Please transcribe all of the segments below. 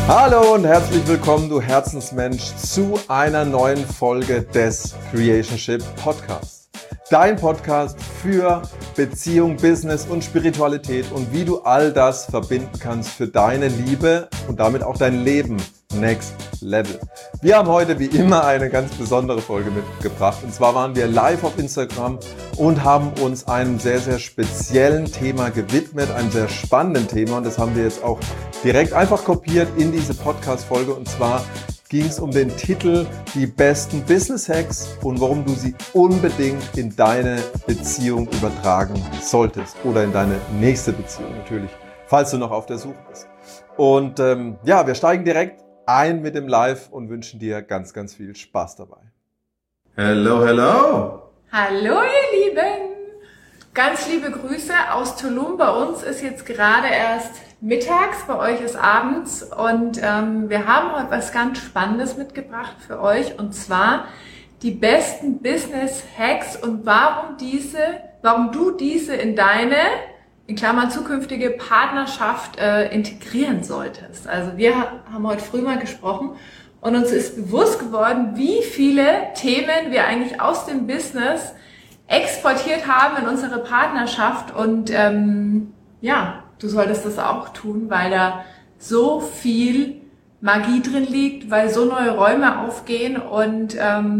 Hallo und herzlich willkommen, du Herzensmensch, zu einer neuen Folge des Creationship Podcasts. Dein Podcast für Beziehung, Business und Spiritualität und wie du all das verbinden kannst für deine Liebe und damit auch dein Leben Next Level. Wir haben heute wie immer eine ganz besondere Folge mitgebracht. Und zwar waren wir live auf Instagram und haben uns einem sehr, sehr speziellen Thema gewidmet, einem sehr spannenden Thema. Und das haben wir jetzt auch direkt einfach kopiert in diese Podcast-Folge. Und zwar ging es um den Titel Die besten Business Hacks und warum du sie unbedingt in deine Beziehung übertragen solltest oder in deine nächste Beziehung natürlich, falls du noch auf der Suche bist. Und wir steigen direkt ein mit dem Live und wünschen dir ganz, ganz viel Spaß dabei. Hello, hello! Hallo ihr Lieben! Ganz liebe Grüße aus Tulum. Bei uns ist jetzt gerade erst mittags, bei euch ist abends und wir haben heute was ganz Spannendes mitgebracht für euch und zwar die besten Business Hacks und warum du diese in deine, in Klammern zukünftige Partnerschaft integrieren solltest. Also wir haben heute früh mal gesprochen und uns ist bewusst geworden, wie viele Themen wir eigentlich aus dem Business exportiert haben in unsere Partnerschaft und du solltest das auch tun, weil da so viel Magie drin liegt, weil so neue Räume aufgehen und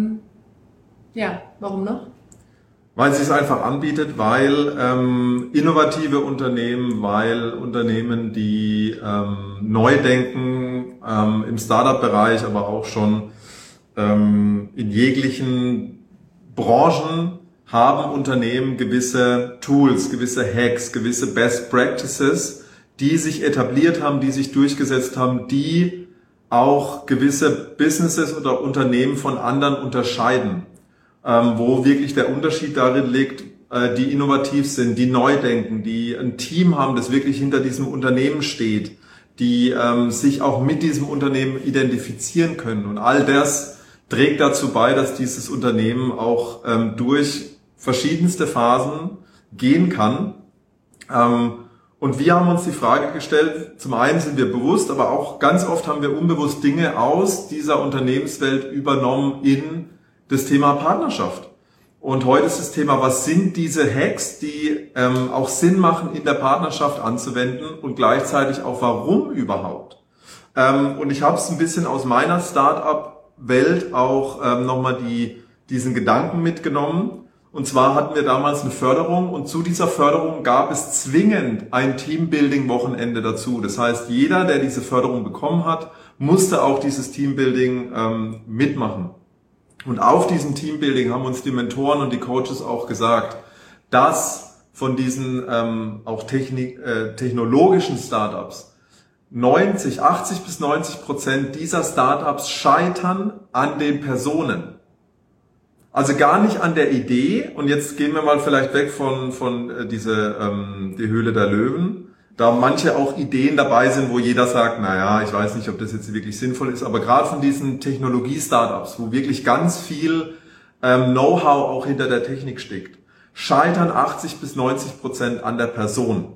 warum noch? Weil sie es einfach anbietet, weil innovative Unternehmen, weil Unternehmen, die neu denken, im Startup-Bereich, aber auch schon in jeglichen Branchen haben Unternehmen gewisse Tools, gewisse Hacks, gewisse Best Practices, die sich etabliert haben, die sich durchgesetzt haben, die auch gewisse Businesses oder Unternehmen von anderen unterscheiden. Wo wirklich der Unterschied darin liegt, die innovativ sind, die neu denken, die ein Team haben, das wirklich hinter diesem Unternehmen steht, die sich auch mit diesem Unternehmen identifizieren können. Und all das trägt dazu bei, dass dieses Unternehmen auch durch verschiedenste Phasen gehen kann. Und wir haben uns die Frage gestellt, zum einen sind wir bewusst, aber auch ganz oft haben wir unbewusst Dinge aus dieser Unternehmenswelt übernommen in das Thema Partnerschaft. Und heute ist das Thema, was sind diese Hacks, die auch Sinn machen, in der Partnerschaft anzuwenden und gleichzeitig auch warum überhaupt. Und ich habe es ein bisschen aus meiner Start-up-Welt auch nochmal diesen Gedanken mitgenommen. Und zwar hatten wir damals eine Förderung und zu dieser Förderung gab es zwingend ein Teambuilding-Wochenende dazu. Das heißt, jeder, der diese Förderung bekommen hat, musste auch dieses Teambuilding mitmachen. Und auf diesem Teambuilding haben uns die Mentoren und die Coaches auch gesagt, dass von diesen auch technologischen Startups 80 bis 90% dieser Startups scheitern an den Personen. Also gar nicht an der Idee. Und jetzt gehen wir mal vielleicht weg von die Höhle der Löwen. Da manche auch Ideen dabei sind, wo jeder sagt, naja, ich weiß nicht, ob das jetzt wirklich sinnvoll ist, aber gerade von diesen Technologie-Startups, wo wirklich ganz viel Know-how auch hinter der Technik steckt, scheitern 80 bis 90% an der Person.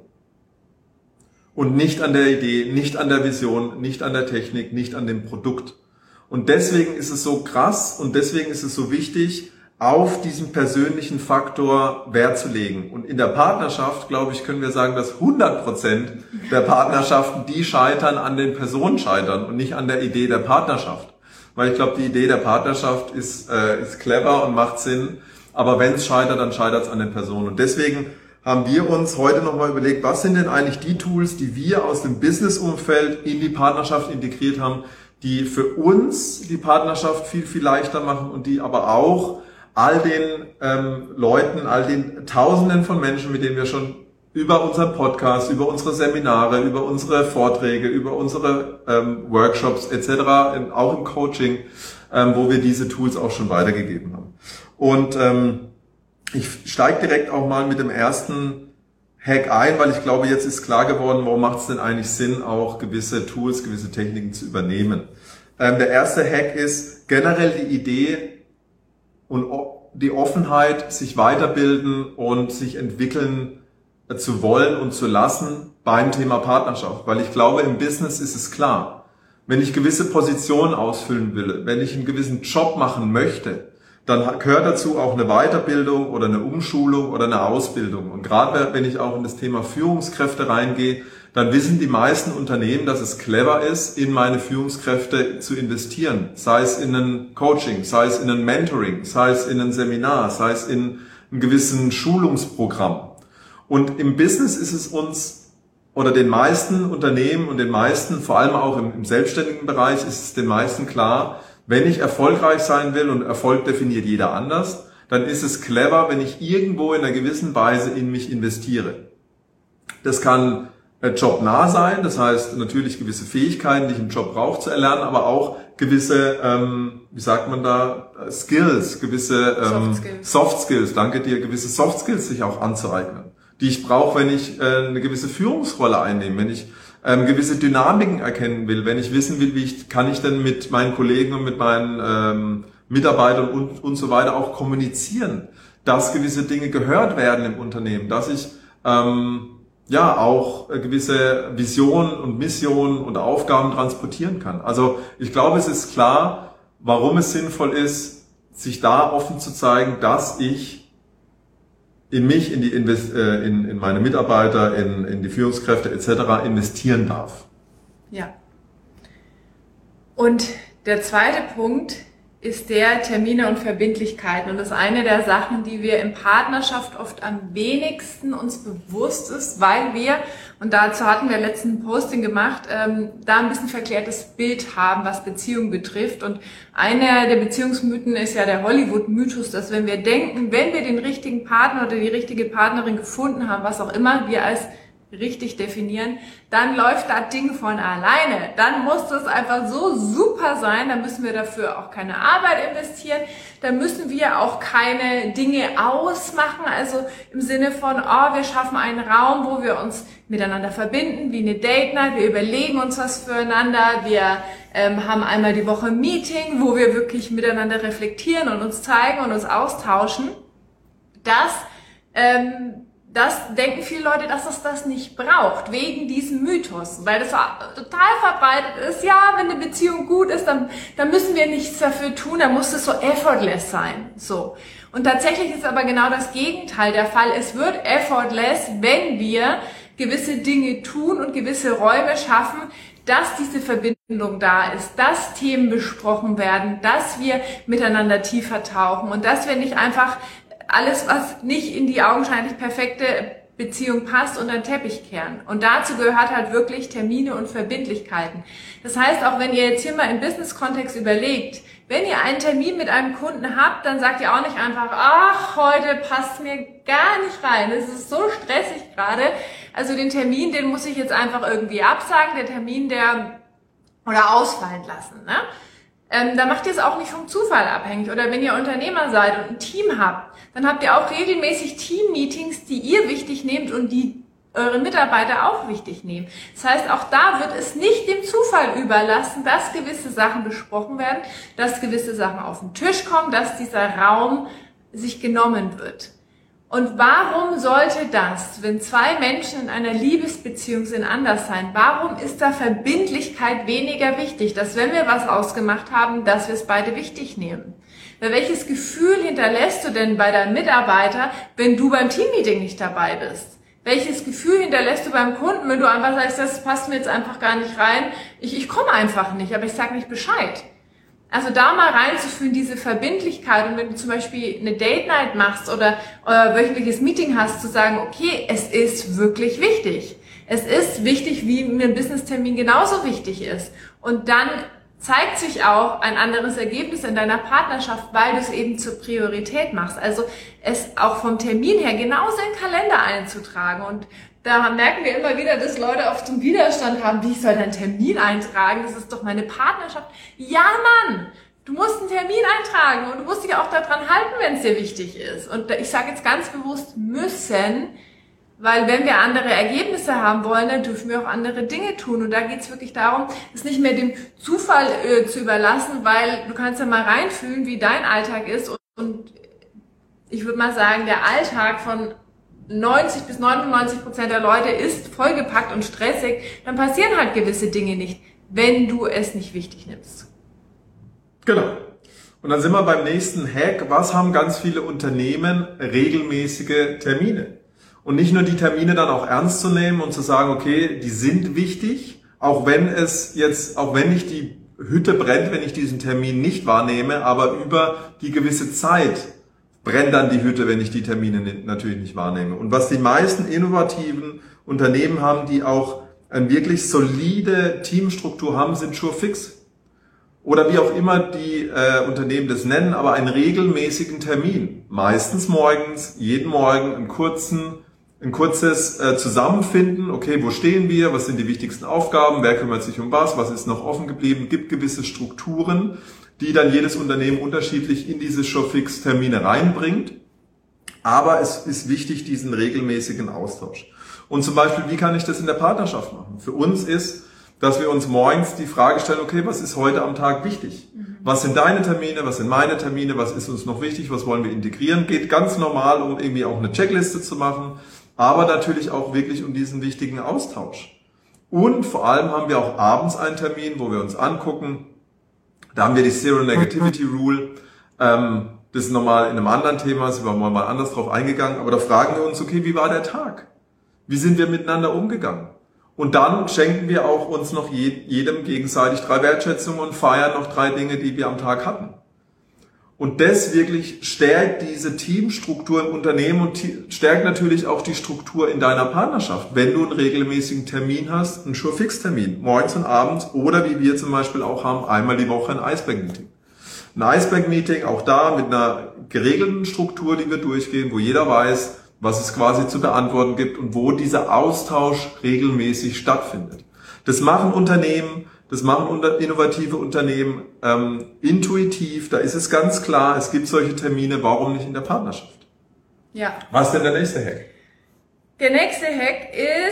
Und nicht an der Idee, nicht an der Vision, nicht an der Technik, nicht an dem Produkt. Und deswegen ist es so krass und deswegen ist es so wichtig, auf diesen persönlichen Faktor Wert zu legen. Und in der Partnerschaft, glaube ich, können wir sagen, dass 100% der Partnerschaften, die scheitern, an den Personen scheitern und nicht an der Idee der Partnerschaft. Weil ich glaube, die Idee der Partnerschaft ist clever und macht Sinn. Aber wenn es scheitert, dann scheitert es an den Personen. Und deswegen haben wir uns heute nochmal überlegt, was sind denn eigentlich die Tools, die wir aus dem Business-Umfeld in die Partnerschaft integriert haben, die für uns die Partnerschaft viel, viel leichter machen und die aber auch all den Leuten, all den Tausenden von Menschen, mit denen wir schon über unseren Podcast, über unsere Seminare, über unsere Vorträge, über unsere Workshops etc., auch im Coaching, wo wir diese Tools auch schon weitergegeben haben. Und ich steige direkt auch mal mit dem ersten Hack ein, weil ich glaube, jetzt ist klar geworden, warum macht es denn eigentlich Sinn, auch gewisse Tools, gewisse Techniken zu übernehmen. Der erste Hack ist generell die Idee und die Offenheit, sich weiterbilden und sich entwickeln zu wollen und zu lassen beim Thema Partnerschaft. Weil ich glaube, im Business ist es klar, Wenn ich gewisse Positionen ausfüllen will, wenn ich einen gewissen Job machen möchte, dann gehört dazu auch eine Weiterbildung oder eine Umschulung oder eine Ausbildung. Und gerade wenn ich auch in das Thema Führungskräfte reingehe, dann wissen die meisten Unternehmen, dass es clever ist, in meine Führungskräfte zu investieren. Sei es in ein Coaching, sei es in ein Mentoring, sei es in ein Seminar, sei es in einem gewissen Schulungsprogramm. Und im Business ist es uns oder den meisten Unternehmen und den meisten, vor allem auch im selbstständigen Bereich, ist es den meisten klar, wenn ich erfolgreich sein will, und Erfolg definiert jeder anders, dann ist es clever, wenn ich irgendwo in einer gewissen Weise in mich investiere. Das kann jobnah sein, das heißt natürlich gewisse Fähigkeiten, die ich im Job brauche, zu erlernen, aber auch gewisse, Skills, gewisse Soft Skills, danke dir, gewisse Soft Skills sich auch anzueignen, die ich brauche, wenn ich eine gewisse Führungsrolle einnehme, wenn ich gewisse Dynamiken erkennen will, wenn ich wissen will, kann ich denn mit meinen Kollegen und mit meinen Mitarbeitern und so weiter auch kommunizieren, dass gewisse Dinge gehört werden im Unternehmen, dass ich auch gewisse Visionen und Missionen und Aufgaben transportieren kann. Also ich glaube, es ist klar, warum es sinnvoll ist, sich da offen zu zeigen, dass ich in mich, in meine Mitarbeiter, in die Führungskräfte etc. investieren darf. Ja. Und der zweite Punkt ist der Termine und Verbindlichkeiten. Und das ist eine der Sachen, die wir in Partnerschaft oft am wenigsten uns bewusst ist, weil wir, und dazu hatten wir letzten Posting gemacht, da ein bisschen verklärtes Bild haben, was Beziehungen betrifft. Und einer der Beziehungsmythen ist ja der Hollywood-Mythos, dass wenn wir denken, wenn wir den richtigen Partner oder die richtige Partnerin gefunden haben, was auch immer wir als richtig definieren, dann läuft das Ding von alleine. Dann muss das einfach so super sein, dann müssen wir dafür auch keine Arbeit investieren, dann müssen wir auch keine Dinge ausmachen, also im Sinne von, wir schaffen einen Raum, wo wir uns miteinander verbinden, wie eine Date Night, wir überlegen uns was füreinander, wir haben einmal die Woche ein Meeting, wo wir wirklich miteinander reflektieren und uns zeigen und uns austauschen. Das denken viele Leute, dass es das nicht braucht, wegen diesem Mythos, weil das total verbreitet ist. Ja, wenn eine Beziehung gut ist, dann müssen wir nichts dafür tun, dann muss es so effortless sein. So. Und tatsächlich ist aber genau das Gegenteil der Fall. Es wird effortless, wenn wir gewisse Dinge tun und gewisse Räume schaffen, dass diese Verbindung da ist, dass Themen besprochen werden, dass wir miteinander tiefer tauchen und dass wir nicht einfach alles, was nicht in die augenscheinlich perfekte Beziehung passt, unter den Teppich kehren. Und dazu gehört halt wirklich Termine und Verbindlichkeiten. Das heißt, auch wenn ihr jetzt hier mal im Business-Kontext überlegt, wenn ihr einen Termin mit einem Kunden habt, dann sagt ihr auch nicht einfach, ach, heute passt mir gar nicht rein. Es ist so stressig gerade. Also den Termin, den muss ich jetzt einfach irgendwie absagen, oder ausfallen lassen, ne? Da macht ihr es auch nicht vom Zufall abhängig. Oder wenn ihr Unternehmer seid und ein Team habt, dann habt ihr auch regelmäßig Team-Meetings, die ihr wichtig nehmt und die eure Mitarbeiter auch wichtig nehmen. Das heißt, auch da wird es nicht dem Zufall überlassen, dass gewisse Sachen besprochen werden, dass gewisse Sachen auf den Tisch kommen, dass dieser Raum sich genommen wird. Und warum sollte das, wenn zwei Menschen in einer Liebesbeziehung sind, anders sein? Warum ist da Verbindlichkeit weniger wichtig? Dass wenn wir was ausgemacht haben, dass wir es beide wichtig nehmen. Weil welches Gefühl hinterlässt du denn bei deinem Mitarbeiter, wenn du beim Teammeeting nicht dabei bist? Welches Gefühl hinterlässt du beim Kunden, wenn du einfach sagst, das passt mir jetzt einfach gar nicht rein, ich komme einfach nicht, aber ich sage nicht Bescheid? Also da mal reinzuführen, diese Verbindlichkeit, und wenn du zum Beispiel eine Date Night machst oder wöchentliches Meeting hast, zu sagen, okay, es ist wirklich wichtig. Es ist wichtig, wie mir ein Business-Termin genauso wichtig ist. Und dann zeigt sich auch ein anderes Ergebnis in deiner Partnerschaft, weil du es eben zur Priorität machst. Also es auch vom Termin her genauso in den Kalender einzutragen. Und da merken wir immer wieder, dass Leute oft zum Widerstand haben, wie ich soll einen Termin eintragen, das ist doch meine Partnerschaft. Ja, Mann, du musst einen Termin eintragen und du musst dich auch daran halten, wenn es dir wichtig ist. Und ich sage jetzt ganz bewusst müssen, weil wenn wir andere Ergebnisse haben wollen, dann dürfen wir auch andere Dinge tun. Und da geht es wirklich darum, es nicht mehr dem Zufall zu überlassen, weil du kannst ja mal reinfühlen, wie dein Alltag ist. Und ich würde mal sagen, der Alltag von 90% bis 99% der Leute ist vollgepackt und stressig, dann passieren halt gewisse Dinge nicht. wenn du es nicht wichtig nimmst. Genau. Und dann sind wir beim nächsten Hack. Was haben ganz viele Unternehmen? Regelmäßige Termine. Und nicht nur die Termine dann auch ernst zu nehmen und zu sagen, okay, die sind wichtig, auch wenn nicht die Hütte brennt, wenn ich diesen Termin nicht wahrnehme, aber über die gewisse Zeit brennt dann die Hütte, wenn ich die Termine natürlich nicht wahrnehme. Und was die meisten innovativen Unternehmen haben, die auch eine wirklich solide Teamstruktur haben, sind SureFix. Oder wie auch immer die Unternehmen das nennen, aber einen regelmäßigen Termin. Meistens morgens, jeden Morgen ein kurzes Zusammenfinden. Okay, wo stehen wir? Was sind die wichtigsten Aufgaben? Wer kümmert sich um was? Was ist noch offen geblieben? Gibt gewisse Strukturen, die dann jedes Unternehmen unterschiedlich in diese SureFix-Termine reinbringt. Aber es ist wichtig, diesen regelmäßigen Austausch. Und zum Beispiel, wie kann ich das in der Partnerschaft machen? Für uns ist, dass wir uns morgens die Frage stellen, okay, was ist heute am Tag wichtig? Was sind deine Termine? Was sind meine Termine? Was ist uns noch wichtig? Was wollen wir integrieren? Geht ganz normal, um irgendwie auch eine Checkliste zu machen, aber natürlich auch wirklich um diesen wichtigen Austausch. Und vor allem haben wir auch abends einen Termin, wo wir uns angucken. Da haben wir die Zero Negativity Rule. Das ist nochmal in einem anderen Thema, sind wir mal anders drauf eingegangen. Aber da fragen wir uns, okay, wie war der Tag? Wie sind wir miteinander umgegangen? Und dann schenken wir auch uns noch jedem gegenseitig 3 Wertschätzungen und feiern noch 3 Dinge, die wir am Tag hatten. Und das wirklich stärkt diese Teamstruktur im Unternehmen und stärkt natürlich auch die Struktur in deiner Partnerschaft. Wenn du einen regelmäßigen Termin hast, einen Sure-Fix-Termin, morgens und abends, oder wie wir zum Beispiel auch haben, einmal die Woche ein Iceberg-Meeting. Ein Iceberg-Meeting, auch da mit einer geregelten Struktur, die wir durchgehen, wo jeder weiß, was es quasi zu beantworten gibt und wo dieser Austausch regelmäßig stattfindet. Das machen Unternehmen, das machen innovative Unternehmen intuitiv, da ist es ganz klar, es gibt solche Termine, warum nicht in der Partnerschaft? Ja. Was ist denn der nächste Hack? Der nächste Hack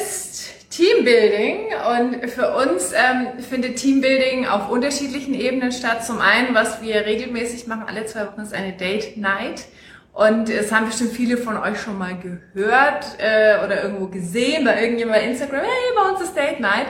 ist Teambuilding, und für uns findet Teambuilding auf unterschiedlichen Ebenen statt. Zum einen, was wir regelmäßig machen, alle 2 Wochen, ist eine Date Night. Und es haben bestimmt viele von euch schon mal gehört oder irgendwo gesehen bei irgendjemandem bei Instagram, hey, bei uns ist Date Night.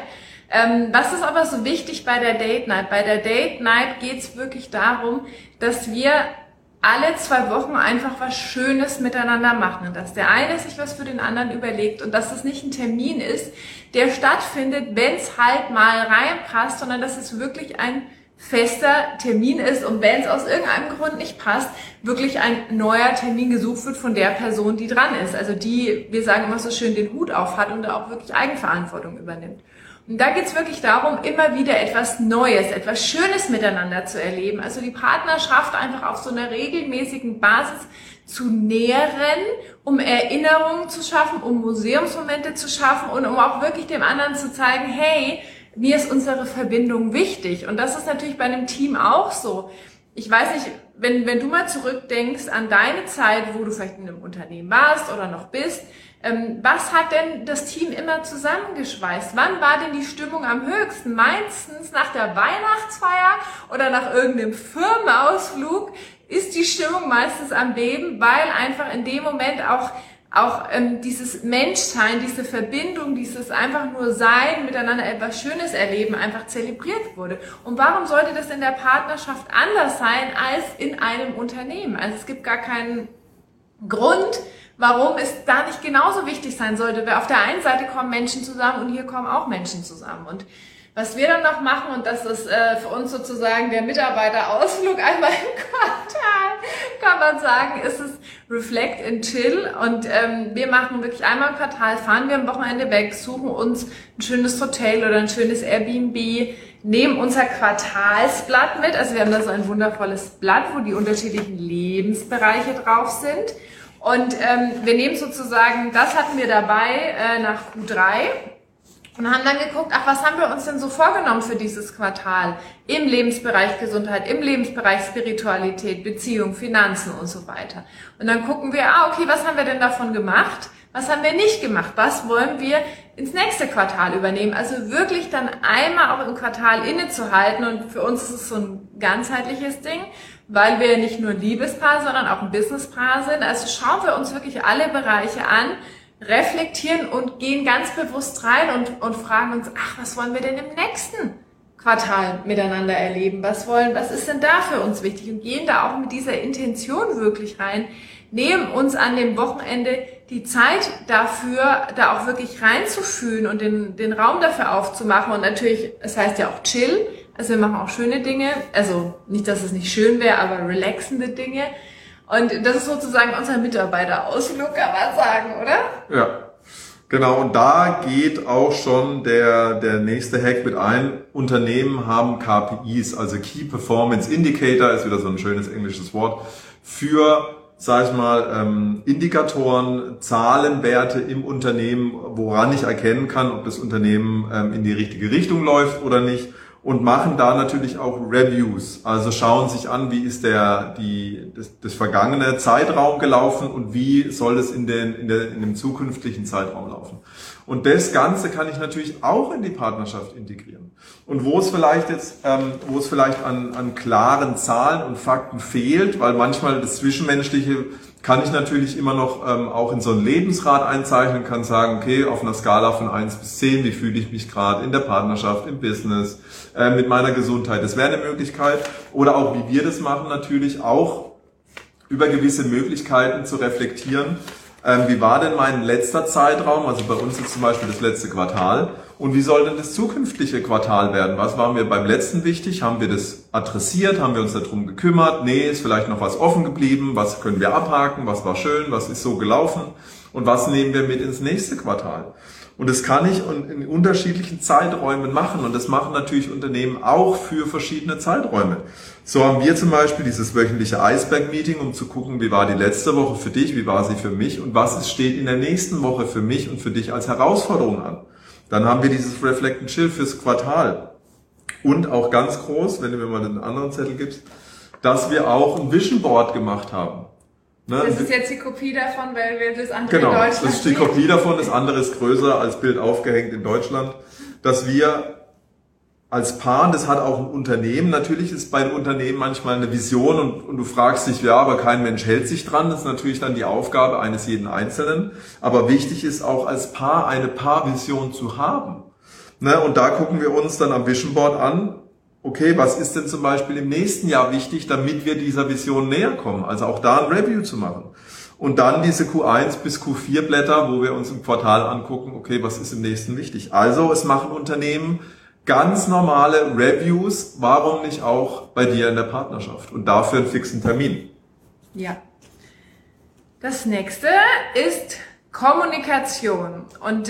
Was ist aber so wichtig bei der Date Night? Bei der Date Night geht es wirklich darum, dass wir alle 2 Wochen einfach was Schönes miteinander machen. Und dass der eine sich was für den anderen überlegt und dass es nicht ein Termin ist, der stattfindet, wenn es halt mal reinpasst, sondern dass es wirklich ein fester Termin ist und wenn es aus irgendeinem Grund nicht passt, wirklich ein neuer Termin gesucht wird von der Person, die dran ist. Also die, wir sagen immer so schön, den Hut auf hat und auch wirklich Eigenverantwortung übernimmt. Und da geht es wirklich darum, immer wieder etwas Neues, etwas Schönes miteinander zu erleben. Also die Partnerschaft einfach auf so einer regelmäßigen Basis zu nähren, um Erinnerungen zu schaffen, um Museumsmomente zu schaffen und um auch wirklich dem anderen zu zeigen, hey, mir ist unsere Verbindung wichtig. Und das ist natürlich bei einem Team auch so. Ich weiß nicht, wenn du mal zurückdenkst an deine Zeit, wo du vielleicht in einem Unternehmen warst oder noch bist, was hat denn das Team immer zusammengeschweißt? Wann war denn die Stimmung am höchsten? Meistens nach der Weihnachtsfeier oder nach irgendeinem Firmenausflug ist die Stimmung meistens am Beben, weil einfach in dem Moment auch dieses Menschsein, diese Verbindung, dieses einfach nur Sein, miteinander etwas Schönes erleben, einfach zelebriert wurde. Und warum sollte das in der Partnerschaft anders sein als in einem Unternehmen? Also es gibt gar keinen Grund, warum es da nicht genauso wichtig sein sollte. Weil auf der einen Seite kommen Menschen zusammen und hier kommen auch Menschen zusammen. Und was wir dann noch machen, und das ist für uns sozusagen der Mitarbeiterausflug einmal im Quartal, kann man sagen, ist es Reflect and Chill. Und wir machen wirklich einmal im Quartal, fahren wir am Wochenende weg, suchen uns ein schönes Hotel oder ein schönes Airbnb, nehmen unser Quartalsblatt mit. Also wir haben da so ein wundervolles Blatt, wo die unterschiedlichen Lebensbereiche drauf sind. Und wir nehmen sozusagen, das hatten wir dabei nach Q3. Und haben dann geguckt, was haben wir uns denn so vorgenommen für dieses Quartal? Im Lebensbereich Gesundheit, im Lebensbereich Spiritualität, Beziehung, Finanzen und so weiter. Und dann gucken wir, okay, was haben wir denn davon gemacht? Was haben wir nicht gemacht? Was wollen wir ins nächste Quartal übernehmen? Also wirklich dann einmal auch im Quartal innezuhalten. Und für uns ist es so ein ganzheitliches Ding, weil wir nicht nur ein Liebespaar, sondern auch ein Businesspaar sind. Also schauen wir uns wirklich alle Bereiche an, reflektieren und gehen ganz bewusst rein und fragen uns, was wollen wir denn im nächsten Quartal miteinander erleben? Was ist denn da für uns wichtig? Und gehen da auch mit dieser Intention wirklich rein, nehmen uns an dem Wochenende die Zeit dafür, da auch wirklich reinzufühlen und den Raum dafür aufzumachen. Und natürlich, es heißt ja auch chill, also wir machen auch schöne Dinge, also nicht, dass es nicht schön wäre, aber relaxende Dinge. Und das ist sozusagen unser Mitarbeiterausflug, kann man sagen, oder? Ja. Genau, und da geht auch schon der nächste Hack mit ein. Unternehmen haben KPIs, also Key Performance Indicator, ist wieder so ein schönes englisches Wort, für, sag ich mal, Indikatoren, Zahlenwerte im Unternehmen, woran ich erkennen kann, ob das Unternehmen in die richtige Richtung läuft oder nicht. Und machen da natürlich auch Reviews, also schauen sich an, wie ist das vergangene Zeitraum gelaufen und wie soll es in dem zukünftigen Zeitraum laufen. Und das Ganze kann ich natürlich auch in die Partnerschaft integrieren. Und wo es vielleicht an klaren Zahlen und Fakten fehlt, weil manchmal das Zwischenmenschliche kann ich natürlich immer noch auch in so einen Lebensrat einzeichnen, kann sagen, okay, auf einer Skala von 1 bis 10, wie fühle ich mich gerade in der Partnerschaft, im Business, mit meiner Gesundheit. Das wäre eine Möglichkeit. Oder auch, wie wir das machen, natürlich auch über gewisse Möglichkeiten zu reflektieren. Wie war denn mein letzter Zeitraum, also bei uns ist zum Beispiel das letzte Quartal, und wie soll denn das zukünftige Quartal werden? Was war mir beim letzten wichtig? Haben wir das adressiert? Haben wir uns darum gekümmert? Nee, ist vielleicht noch was offen geblieben? Was können wir abhaken? Was war schön? Was ist so gelaufen? Und was nehmen wir mit ins nächste Quartal? Und das kann ich in unterschiedlichen Zeiträumen machen. Und das machen natürlich Unternehmen auch für verschiedene Zeiträume. So haben wir zum Beispiel dieses wöchentliche Iceberg-Meeting, um zu gucken, wie war die letzte Woche für dich, wie war sie für mich und was steht in der nächsten Woche für mich und für dich als Herausforderung an. Dann haben wir dieses Reflect and Chill fürs Quartal. Und auch ganz groß, wenn du mir mal den anderen Zettel gibst, dass wir auch ein Vision Board gemacht haben. Ne? Das ist jetzt die Kopie davon, weil wir das andere in Deutschland Genau, das ist die Kopie davon, das andere ist größer als Bild aufgehängt in Deutschland, dass wir als Paar, und das hat auch ein Unternehmen, natürlich ist bei einem Unternehmen manchmal eine Vision und du fragst dich, ja, aber kein Mensch hält sich dran, das ist natürlich dann die Aufgabe eines jeden Einzelnen, aber wichtig ist auch als Paar eine Paarvision zu haben. Ne? Und da gucken wir uns dann am Vision Board an, okay, was ist denn zum Beispiel im nächsten Jahr wichtig, damit wir dieser Vision näher kommen, also auch da ein Review zu machen. Und dann diese Q1 bis Q4 Blätter, wo wir uns im Quartal angucken, okay, was ist im nächsten wichtig. Also es machen Unternehmen ganz normale Reviews, warum nicht auch bei dir in der Partnerschaft und dafür einen fixen Termin. Ja. Das nächste ist Kommunikation und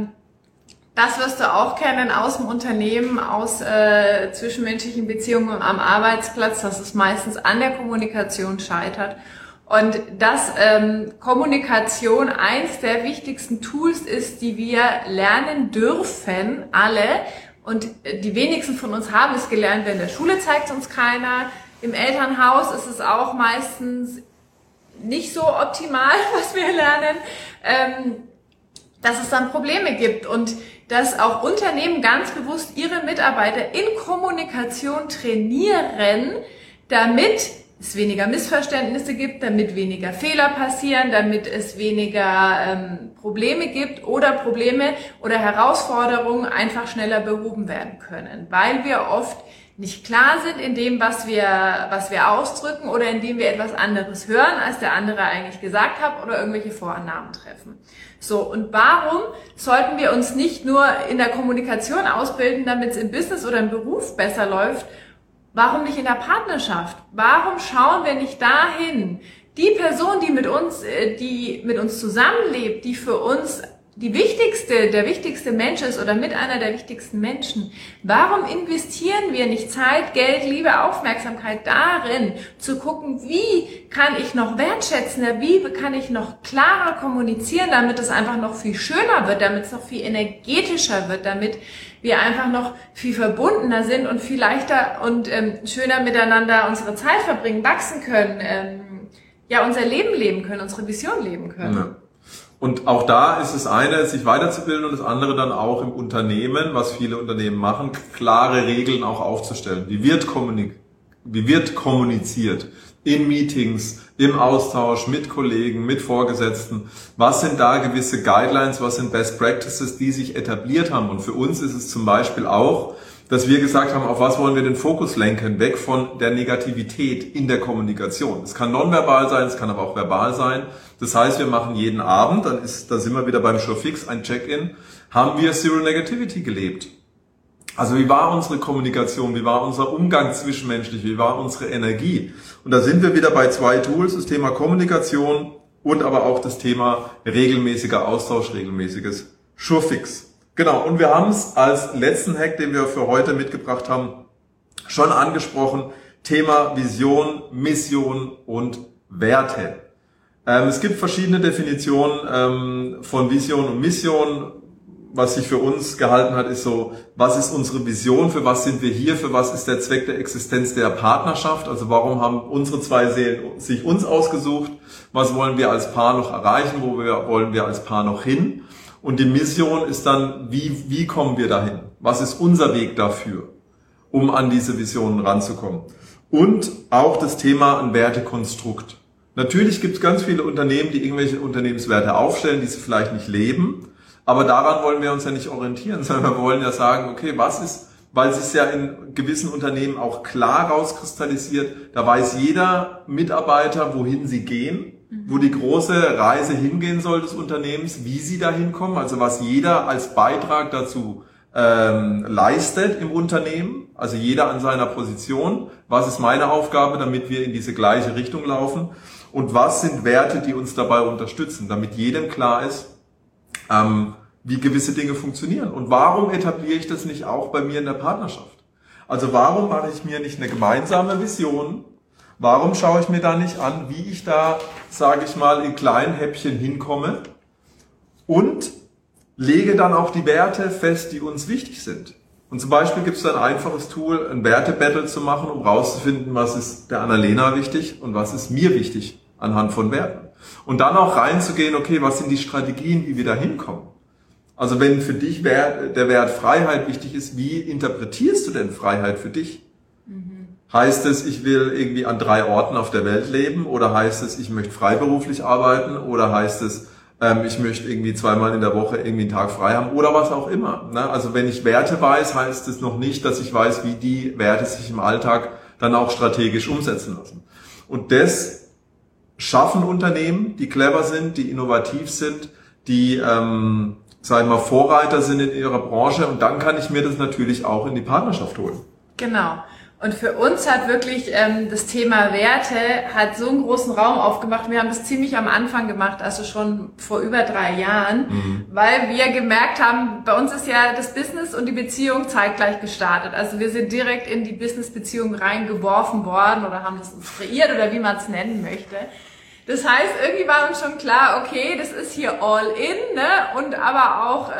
das wirst du auch kennen aus dem Unternehmen, aus zwischenmenschlichen Beziehungen am Arbeitsplatz, dass es meistens an der Kommunikation scheitert. Und dass Kommunikation eins der wichtigsten Tools ist, die wir lernen dürfen, alle. Und die wenigsten von uns haben es gelernt, in der Schule zeigt uns keiner. Im Elternhaus ist es auch meistens nicht so optimal, was wir lernen, dass es dann Probleme gibt und dass auch Unternehmen ganz bewusst ihre Mitarbeiter in Kommunikation trainieren, damit es weniger Missverständnisse gibt, damit weniger Fehler passieren, damit es weniger Probleme gibt oder Probleme oder Herausforderungen einfach schneller behoben werden können, weil wir oft nicht klar sind in dem, was wir ausdrücken oder in dem wir etwas anderes hören, als der andere eigentlich gesagt hat oder irgendwelche Vorannahmen treffen. So, und warum sollten wir uns nicht nur in der Kommunikation ausbilden, damit es im Business oder im Beruf besser läuft? Warum nicht in der Partnerschaft? Warum schauen wir nicht dahin? Die Person, die mit uns zusammenlebt, die für uns der wichtigste Mensch ist oder mit einer der wichtigsten Menschen. Warum investieren wir nicht Zeit, Geld, Liebe, Aufmerksamkeit darin, zu gucken, wie kann ich noch wertschätzender, wie kann ich noch klarer kommunizieren, damit es einfach noch viel schöner wird, damit es noch viel energetischer wird, damit wir einfach noch viel verbundener sind und viel leichter und schöner miteinander unsere Zeit verbringen, wachsen können, unser Leben leben können, unsere Vision leben können. Ja. Und auch da ist es eine, sich weiterzubilden und das andere dann auch im Unternehmen, was viele Unternehmen machen, klare Regeln auch aufzustellen. Wie wird kommuniziert in Meetings, im Austausch mit Kollegen, mit Vorgesetzten? Was sind da gewisse Guidelines, was sind Best Practices, die sich etabliert haben? Und für uns ist es zum Beispiel auch, dass wir gesagt haben, auf was wollen wir den Fokus lenken, weg von der Negativität in der Kommunikation. Es kann nonverbal sein, es kann aber auch verbal sein. Das heißt, wir machen jeden Abend, da sind wir wieder beim Showfix, ein Check-in, haben wir Zero Negativity gelebt. Also wie war unsere Kommunikation, wie war unser Umgang zwischenmenschlich, wie war unsere Energie? Und da sind wir wieder bei 2 Tools, das Thema Kommunikation und aber auch das Thema regelmäßiger Austausch, regelmäßiges Showfix. Genau, und wir haben es als letzten Hack, den wir für heute mitgebracht haben, schon angesprochen, Thema Vision, Mission und Werte. Es gibt verschiedene Definitionen von Vision und Mission. Was sich für uns gehalten hat, ist so, was ist unsere Vision, für was sind wir hier, für was ist der Zweck der Existenz der Partnerschaft, also warum haben unsere 2 Seelen sich uns ausgesucht, was wollen wir als Paar noch erreichen, wollen wir als Paar noch hin, und die Mission ist dann, wie kommen wir dahin, was ist unser Weg dafür, um an diese Visionen ranzukommen, und auch das Thema ein Wertekonstrukt. Natürlich gibt es ganz viele Unternehmen, die irgendwelche Unternehmenswerte aufstellen, die sie vielleicht nicht leben. Aber daran wollen wir uns ja nicht orientieren, sondern wir wollen ja sagen, okay, was ist, weil es sich ja in gewissen Unternehmen auch klar rauskristallisiert, da weiß jeder Mitarbeiter, wohin sie gehen, wo die große Reise hingehen soll des Unternehmens, wie sie da hinkommen, also was jeder als Beitrag dazu leistet im Unternehmen, also jeder an seiner Position, was ist meine Aufgabe, damit wir in diese gleiche Richtung laufen, und was sind Werte, die uns dabei unterstützen, damit jedem klar ist, wie gewisse Dinge funktionieren. Und warum etabliere ich das nicht auch bei mir in der Partnerschaft? Also warum mache ich mir nicht eine gemeinsame Vision? Warum schaue ich mir da nicht an, wie ich da, sage ich mal, in kleinen Häppchen hinkomme und lege dann auch die Werte fest, die uns wichtig sind? Und zum Beispiel gibt es da ein einfaches Tool, ein Wertebattle zu machen, um rauszufinden, was ist der Annalena wichtig und was ist mir wichtig anhand von Werten. Und dann auch reinzugehen, okay, was sind die Strategien, wie wir da hinkommen? Also wenn für dich der Wert Freiheit wichtig ist, wie interpretierst du denn Freiheit für dich? Heißt es, ich will irgendwie an 3 Orten auf der Welt leben? Oder heißt es, ich möchte freiberuflich arbeiten? Oder heißt es, ich möchte irgendwie 2-mal in der Woche irgendwie einen Tag frei haben? Oder was auch immer. Also wenn ich Werte weiß, heißt es noch nicht, dass ich weiß, wie die Werte sich im Alltag dann auch strategisch umsetzen lassen. Und das schaffen Unternehmen, die clever sind, die innovativ sind, die, sagen wir mal, Vorreiter sind in ihrer Branche, und dann kann ich mir das natürlich auch in die Partnerschaft holen. Genau. Und für uns hat wirklich das Thema Werte hat so einen großen Raum aufgemacht. Wir haben das ziemlich am Anfang gemacht, also schon vor über 3 Jahren, weil wir gemerkt haben, bei uns ist ja das Business und die Beziehung zeitgleich gestartet. Also wir sind direkt in die Business-Beziehung reingeworfen worden oder haben das uns kreiert oder wie man es nennen möchte. Das heißt, irgendwie war uns schon klar, okay, das ist hier all in, ne? Und aber auch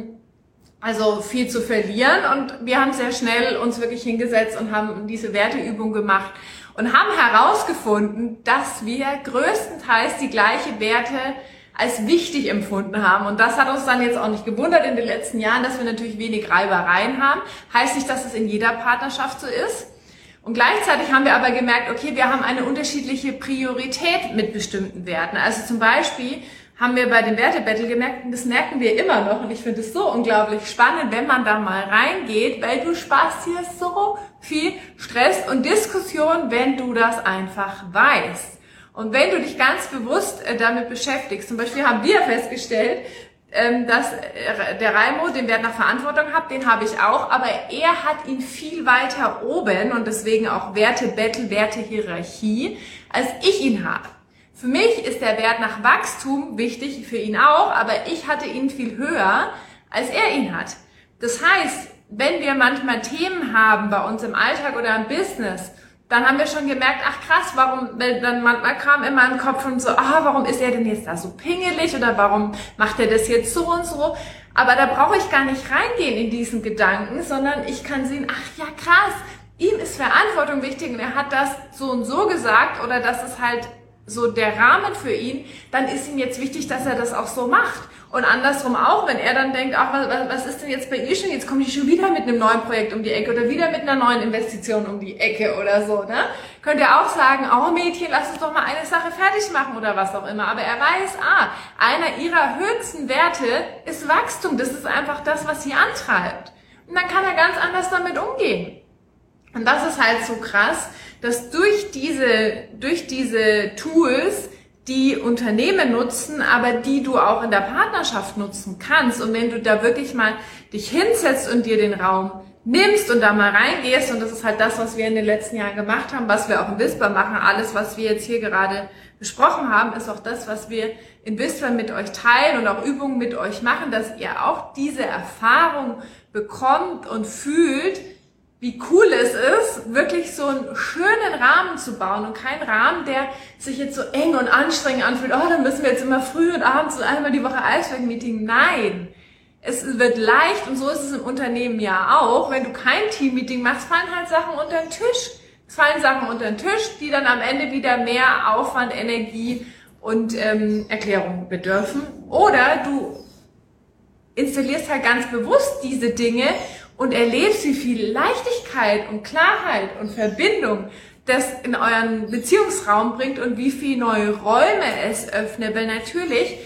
also viel zu verlieren, und wir haben sehr schnell uns wirklich hingesetzt und haben diese Werteübung gemacht und haben herausgefunden, dass wir größtenteils die gleichen Werte als wichtig empfunden haben. Und das hat uns dann jetzt auch nicht gewundert in den letzten Jahren, dass wir natürlich wenig Reibereien haben. Heißt nicht, dass es in jeder Partnerschaft so ist. Und gleichzeitig haben wir aber gemerkt, okay, wir haben eine unterschiedliche Priorität mit bestimmten Werten. Also zum Beispiel haben wir bei dem Wertebattle gemerkt, und das merken wir immer noch, und ich finde es so unglaublich spannend, wenn man da mal reingeht, weil du sparst hier so viel Stress und Diskussion, wenn du das einfach weißt. Und wenn du dich ganz bewusst damit beschäftigst, zum Beispiel haben wir festgestellt, dass der Raimo den Wert nach Verantwortung hat, den habe ich auch, aber er hat ihn viel weiter oben und deswegen auch Wertebattle, Wertehierarchie, als ich ihn habe. Für mich ist der Wert nach Wachstum wichtig, für ihn auch, aber ich hatte ihn viel höher, als er ihn hat. Das heißt, wenn wir manchmal Themen haben bei uns im Alltag oder im Business, dann haben wir schon gemerkt, ach krass, warum, dann manchmal kam immer im Kopf und so, warum ist er denn jetzt da so pingelig oder warum macht er das jetzt so und so? Aber da brauche ich gar nicht reingehen in diesen Gedanken, sondern ich kann sehen, ach ja krass, ihm ist Verantwortung wichtig und er hat das so und so gesagt oder das ist halt so der Rahmen für ihn, dann ist ihm jetzt wichtig, dass er das auch so macht. Und andersrum auch, wenn er dann denkt, ach, was ist denn jetzt bei ihr schon? Jetzt kommt die schon wieder mit einem neuen Projekt um die Ecke oder wieder mit einer neuen Investition um die Ecke oder so, ne? Könnt ihr auch sagen, oh Mädchen, lass uns doch mal eine Sache fertig machen oder was auch immer. Aber er weiß, einer ihrer höchsten Werte ist Wachstum. Das ist einfach das, was sie antreibt. und dann kann er ganz anders damit umgehen. Und das ist halt so krass, dass durch diese Tools, die Unternehmen nutzen, aber die du auch in der Partnerschaft nutzen kannst. Und wenn du da wirklich mal dich hinsetzt und dir den Raum nimmst und da mal reingehst, und das ist halt das, was wir in den letzten Jahren gemacht haben, was wir auch in Whisper machen, alles, was wir jetzt hier gerade besprochen haben, ist auch das, was wir in Whisper mit euch teilen und auch Übungen mit euch machen, dass ihr auch diese Erfahrung bekommt und fühlt, wie cool es ist, wirklich so einen schönen Rahmen zu bauen und keinen Rahmen, der sich jetzt so eng und anstrengend anfühlt, oh, dann müssen wir jetzt immer früh und abends und einmal die Woche Eisberg-Meeting. Nein, es wird leicht, und so ist es im Unternehmen ja auch. Wenn du kein Team-Meeting machst, fallen halt Sachen unter den Tisch. Es fallen Sachen unter den Tisch, die dann am Ende wieder mehr Aufwand, Energie und Erklärung bedürfen. Oder du installierst halt ganz bewusst diese Dinge und erlebst, wie viel Leichtigkeit und Klarheit und Verbindung das in euren Beziehungsraum bringt und wie viel neue Räume es öffnet. Weil natürlich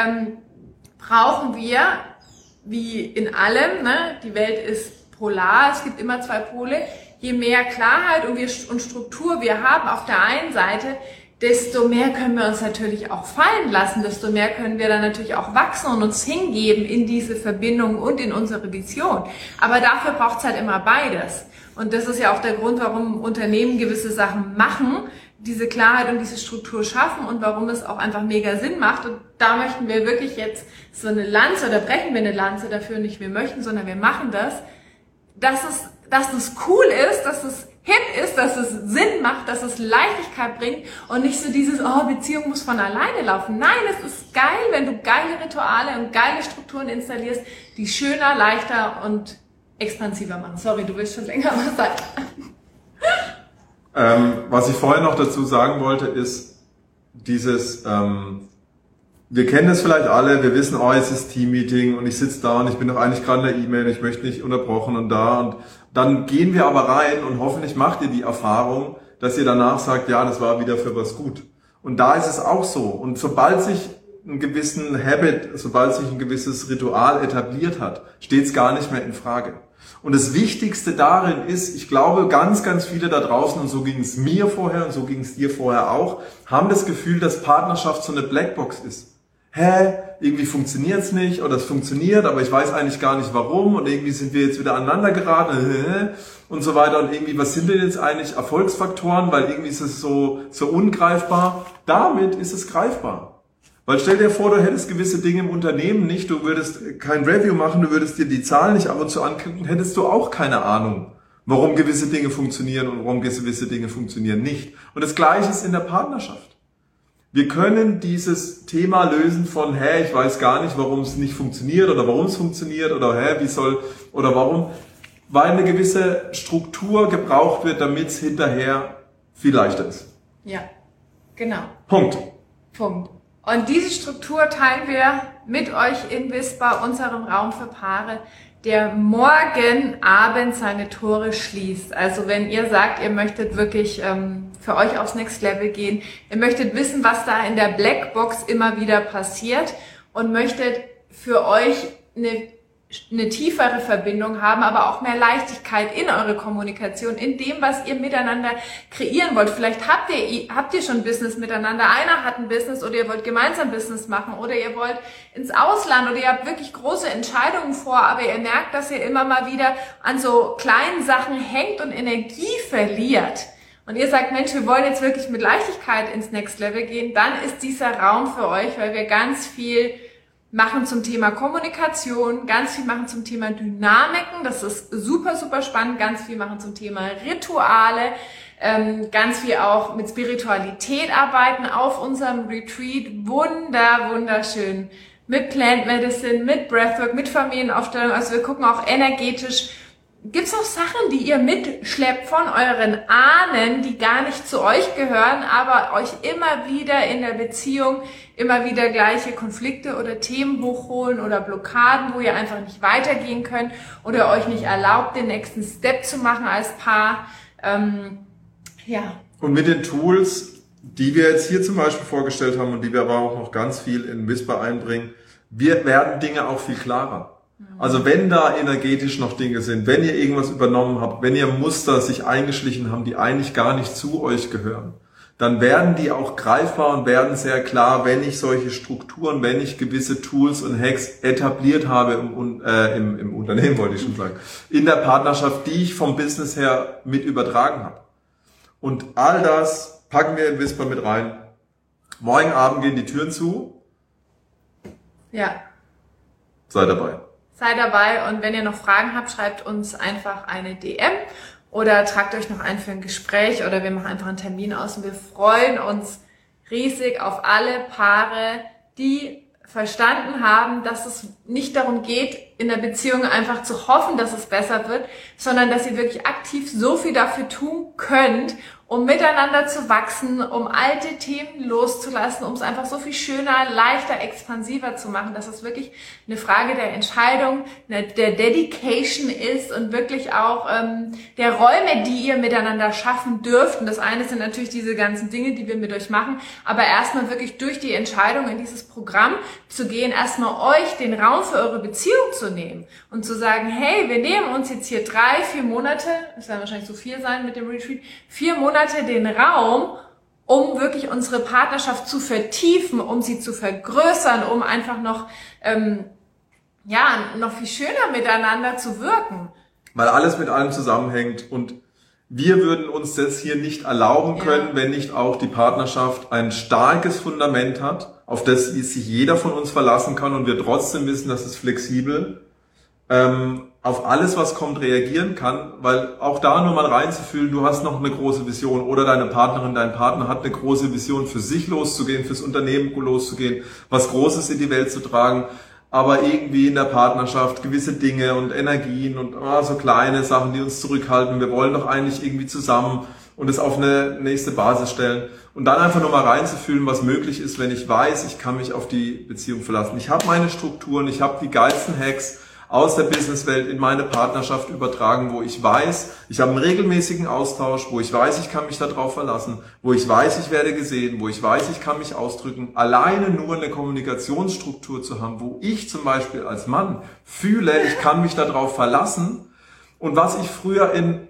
brauchen wir, wie in allem, ne, die Welt ist polar, es gibt immer zwei Pole, je mehr Klarheit und Struktur wir haben auf der einen Seite, desto mehr können wir uns natürlich auch fallen lassen, desto mehr können wir dann natürlich auch wachsen und uns hingeben in diese Verbindung und in unsere Vision. Aber dafür braucht es halt immer beides. Und das ist ja auch der Grund, warum Unternehmen gewisse Sachen machen, diese Klarheit und diese Struktur schaffen und warum es auch einfach mega Sinn macht. Und da möchten wir wirklich jetzt so eine Lanze, oder brechen wir eine Lanze dafür, nicht wir möchten, sondern wir machen das, dass es cool ist, dass es hip ist, dass es Sinn macht, dass es Leichtigkeit bringt und nicht so dieses, oh, Beziehung muss von alleine laufen. Nein, es ist geil, wenn du geile Rituale und geile Strukturen installierst, die schöner, leichter und expansiver machen. Sorry, du willst schon länger was sagen. Was ich vorher noch dazu sagen wollte, ist dieses, wir kennen das vielleicht alle, wir wissen, oh, es ist Team-Meeting und ich sitze da und ich bin doch eigentlich gerade in der E-Mail, ich möchte nicht unterbrochen und da, und dann gehen wir aber rein und hoffentlich macht ihr die Erfahrung, dass ihr danach sagt, ja, das war wieder für was gut. Und da ist es auch so. Und sobald sich ein gewissen Habit, sobald sich ein gewisses Ritual etabliert hat, steht es gar nicht mehr in Frage. Und das Wichtigste darin ist, ich glaube, ganz, ganz viele da draußen, und so ging es mir vorher und so ging es dir vorher auch, haben das Gefühl, dass Partnerschaft so eine Blackbox ist. Irgendwie funktioniert's nicht, oder es funktioniert, aber ich weiß eigentlich gar nicht warum, und irgendwie sind wir jetzt wieder aneinander geraten und so weiter, und irgendwie, was sind denn jetzt eigentlich Erfolgsfaktoren, weil irgendwie ist es so ungreifbar. Damit ist es greifbar. Weil stell dir vor, du hättest gewisse Dinge im Unternehmen nicht, du würdest kein Review machen, du würdest dir die Zahlen nicht ab und zu angucken, hättest du auch keine Ahnung, warum gewisse Dinge funktionieren und warum gewisse Dinge funktionieren nicht. Und das Gleiche ist in der Partnerschaft. Wir können dieses Thema lösen von, ich weiß gar nicht, warum es nicht funktioniert oder warum es funktioniert oder warum, weil eine gewisse Struktur gebraucht wird, damit es hinterher viel leichter ist. Ja, genau. Punkt. Und diese Struktur teilen wir mit euch in Whisper, unserem Raum für Paare, der morgen Abend seine Tore schließt. Also wenn ihr sagt, ihr möchtet wirklich für euch aufs Next Level gehen, ihr möchtet wissen, was da in der Blackbox immer wieder passiert und möchtet für euch eine tiefere Verbindung haben, aber auch mehr Leichtigkeit in eure Kommunikation, in dem, was ihr miteinander kreieren wollt. Vielleicht habt ihr schon Business miteinander, einer hat ein Business oder ihr wollt gemeinsam Business machen oder ihr wollt ins Ausland oder ihr habt wirklich große Entscheidungen vor, aber ihr merkt, dass ihr immer mal wieder an so kleinen Sachen hängt und Energie verliert. Und ihr sagt, Mensch, wir wollen jetzt wirklich mit Leichtigkeit ins Next Level gehen, dann ist dieser Raum für euch, weil wir ganz viel machen zum Thema Kommunikation, ganz viel machen zum Thema Dynamiken, das ist super, super spannend, ganz viel machen zum Thema Rituale, ganz viel auch mit Spiritualität arbeiten auf unserem Retreat, wunderschön, mit Plant Medicine, mit Breathwork, mit Familienaufstellung, also wir gucken auch energetisch. Gibt's auch Sachen, die ihr mitschleppt von euren Ahnen, die gar nicht zu euch gehören, aber euch immer wieder in der Beziehung immer wieder gleiche Konflikte oder Themen hochholen oder Blockaden, wo ihr einfach nicht weitergehen könnt oder euch nicht erlaubt, den nächsten Step zu machen als Paar. Und mit den Tools, die wir jetzt hier zum Beispiel vorgestellt haben und die wir aber auch noch ganz viel in Whisper einbringen, werden Dinge auch viel klarer. Also wenn da energetisch noch Dinge sind, wenn ihr irgendwas übernommen habt, wenn ihr Muster sich eingeschlichen haben, die eigentlich gar nicht zu euch gehören, dann werden die auch greifbar und werden sehr klar, wenn ich solche Strukturen, wenn ich gewisse Tools und Hacks etabliert habe im Unternehmen, wollte ich schon sagen, in der Partnerschaft, die ich vom Business her mit übertragen habe. Und all das packen wir in Whisper mit rein. Morgen Abend gehen die Türen zu. Ja. Sei dabei. Sei dabei und wenn ihr noch Fragen habt, schreibt uns einfach eine DM oder tragt euch noch ein für ein Gespräch oder wir machen einfach einen Termin aus und wir freuen uns riesig auf alle Paare, die verstanden haben, dass es nicht darum geht, in der Beziehung einfach zu hoffen, dass es besser wird, sondern dass ihr wirklich aktiv so viel dafür tun könnt, um miteinander zu wachsen, um alte Themen loszulassen, um es einfach so viel schöner, leichter, expansiver zu machen, dass es wirklich eine Frage der Entscheidung, der Dedication ist und wirklich auch der Räume, die ihr miteinander schaffen dürft. Und das eine sind natürlich diese ganzen Dinge, die wir mit euch machen, aber erstmal wirklich durch die Entscheidung in dieses Programm zu gehen, erstmal euch den Raum für eure Beziehung zu nehmen und zu sagen, hey, wir nehmen uns jetzt hier 3-4 Monate, es werden wahrscheinlich so viel sein mit dem Retreat, 4 Monate den Raum, um wirklich unsere Partnerschaft zu vertiefen, um sie zu vergrößern, um einfach noch, noch viel schöner miteinander zu wirken. Weil alles mit allem zusammenhängt und wir würden uns das hier nicht erlauben können, wenn nicht auch die Partnerschaft ein starkes Fundament hat, auf das sich jeder von uns verlassen kann und wir trotzdem wissen, dass es flexibel auf alles, was kommt, reagieren kann, weil auch da nur mal reinzufühlen, du hast noch eine große Vision oder deine Partnerin, dein Partner hat eine große Vision, für sich loszugehen, fürs Unternehmen loszugehen, was Großes in die Welt zu tragen, aber irgendwie in der Partnerschaft gewisse Dinge und Energien und so kleine Sachen, die uns zurückhalten, wir wollen doch eigentlich irgendwie zusammen und es auf eine nächste Basis stellen und dann einfach nur mal reinzufühlen, was möglich ist, wenn ich weiß, ich kann mich auf die Beziehung verlassen. Ich habe meine Strukturen, ich habe die geilsten Hacks aus der Businesswelt in meine Partnerschaft übertragen, wo ich weiß, ich habe einen regelmäßigen Austausch, wo ich weiß, ich kann mich darauf verlassen, wo ich weiß, ich werde gesehen, wo ich weiß, ich kann mich ausdrücken. Alleine nur eine Kommunikationsstruktur zu haben, wo ich zum Beispiel als Mann fühle, ich kann mich darauf verlassen und was ich früher in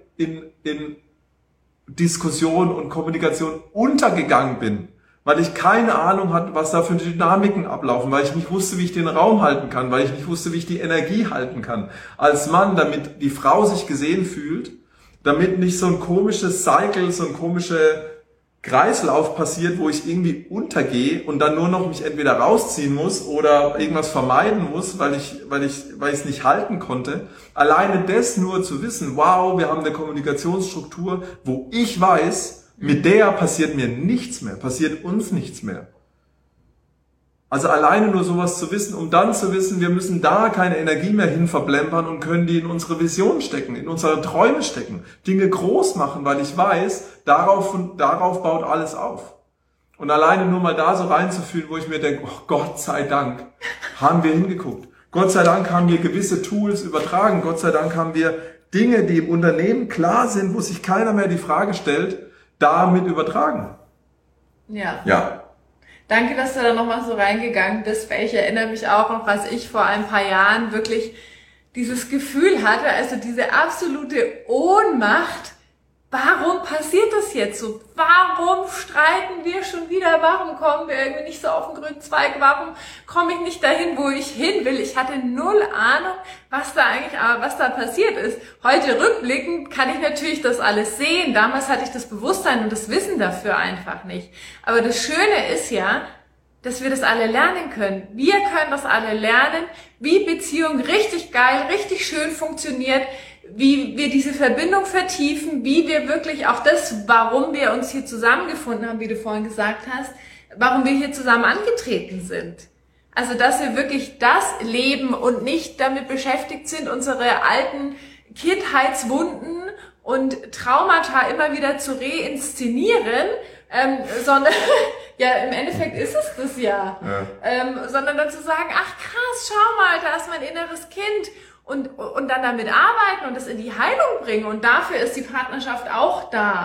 Diskussion und Kommunikation untergegangen bin, weil ich keine Ahnung hatte, was da für Dynamiken ablaufen, weil ich nicht wusste, wie ich den Raum halten kann, weil ich nicht wusste, wie ich die Energie halten kann. Als Mann, damit die Frau sich gesehen fühlt, damit nicht so ein komisches Cycle, so ein komischer Kreislauf passiert, wo ich irgendwie untergehe und dann nur noch mich entweder rausziehen muss oder irgendwas vermeiden muss, weil ich es nicht halten konnte. Alleine das nur zu wissen, wow, wir haben eine Kommunikationsstruktur, wo ich weiß, mit der passiert mir nichts mehr, passiert uns nichts mehr. Also alleine nur sowas zu wissen, um dann zu wissen, wir müssen da keine Energie mehr hin verplempern und können die in unsere Vision stecken, in unsere Träume stecken, Dinge groß machen, weil ich weiß, darauf baut alles auf. Und alleine nur mal da so reinzufühlen, wo ich mir denke, oh, Gott sei Dank haben wir hingeguckt. Gott sei Dank haben wir gewisse Tools übertragen. Gott sei Dank haben wir Dinge, die im Unternehmen klar sind, wo sich keiner mehr die Frage stellt, damit übertragen. Ja. Danke, dass du da nochmal so reingegangen bist, weil ich erinnere mich auch noch, was ich vor ein paar Jahren wirklich dieses Gefühl hatte, also diese absolute Ohnmacht. Warum passiert das jetzt so? Warum streiten wir schon wieder? Warum kommen wir irgendwie nicht so auf den grünen Zweig? Warum komme ich nicht dahin, wo ich hin will? Ich hatte null Ahnung, was da passiert ist. Heute rückblickend kann ich natürlich das alles sehen. Damals hatte ich das Bewusstsein und das Wissen dafür einfach nicht. Aber das Schöne ist ja, dass wir das alle lernen können. Wir können das alle lernen, wie Beziehung richtig geil, richtig schön funktioniert, wie wir diese Verbindung vertiefen, wie wir wirklich auch das, warum wir uns hier zusammengefunden haben, wie du vorhin gesagt hast, warum wir hier zusammen angetreten sind. Also, dass wir wirklich das leben und nicht damit beschäftigt sind, unsere alten Kindheitswunden und Traumata immer wieder zu reinszenieren, sondern, ja, im Endeffekt ist es das ja. Sondern dann zu sagen, ach krass, schau mal, da ist mein inneres Kind. Und dann damit arbeiten und das in die Heilung bringen. Und dafür ist die Partnerschaft auch da.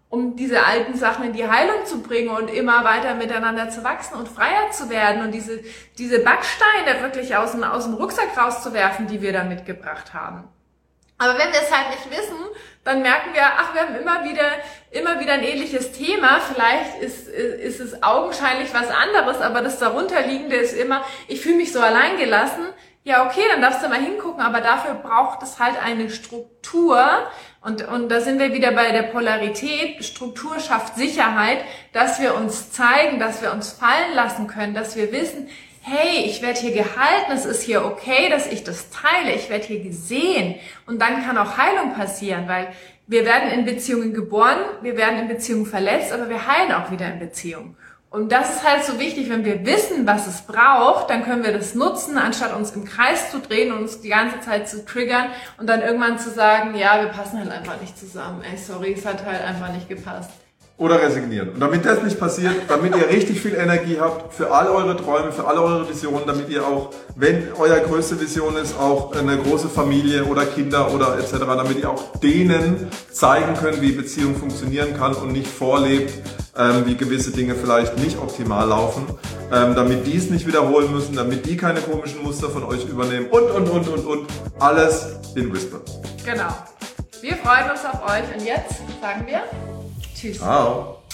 um diese alten Sachen in die Heilung zu bringen und immer weiter miteinander zu wachsen und freier zu werden und diese Backsteine wirklich aus dem Rucksack rauszuwerfen, die wir da mitgebracht haben. Aber wenn wir es halt nicht wissen, dann merken wir, wir haben immer wieder ein ähnliches Thema. Vielleicht ist es augenscheinlich was anderes, aber das darunterliegende ist immer, ich fühle mich so alleingelassen. Ja, okay, dann darfst du mal hingucken, aber dafür braucht es halt eine Struktur. Und da sind wir wieder bei der Polarität. Struktur schafft Sicherheit, dass wir uns zeigen, dass wir uns fallen lassen können, dass wir wissen, hey, ich werde hier gehalten, es ist hier okay, dass ich das teile, ich werde hier gesehen. Und dann kann auch Heilung passieren, weil wir werden in Beziehungen geboren, wir werden in Beziehungen verletzt, aber wir heilen auch wieder in Beziehungen. Und das ist halt so wichtig, wenn wir wissen, was es braucht, dann können wir das nutzen, anstatt uns im Kreis zu drehen und uns die ganze Zeit zu triggern und dann irgendwann zu sagen, ja, wir passen halt einfach nicht zusammen. Ey, sorry, es hat halt einfach nicht gepasst. Oder resignieren. Und damit das nicht passiert, damit ihr richtig viel Energie habt für all eure Träume, für alle eure Visionen, damit ihr auch, wenn euer größte Vision ist, auch eine große Familie oder Kinder oder etc., damit ihr auch denen zeigen könnt, wie Beziehung funktionieren kann und nicht vorlebt, wie gewisse Dinge vielleicht nicht optimal laufen, damit die es nicht wiederholen müssen, damit die keine komischen Muster von euch übernehmen und alles in Whisper. Genau. Wir freuen uns auf euch und jetzt sagen wir Tschüss. Ciao.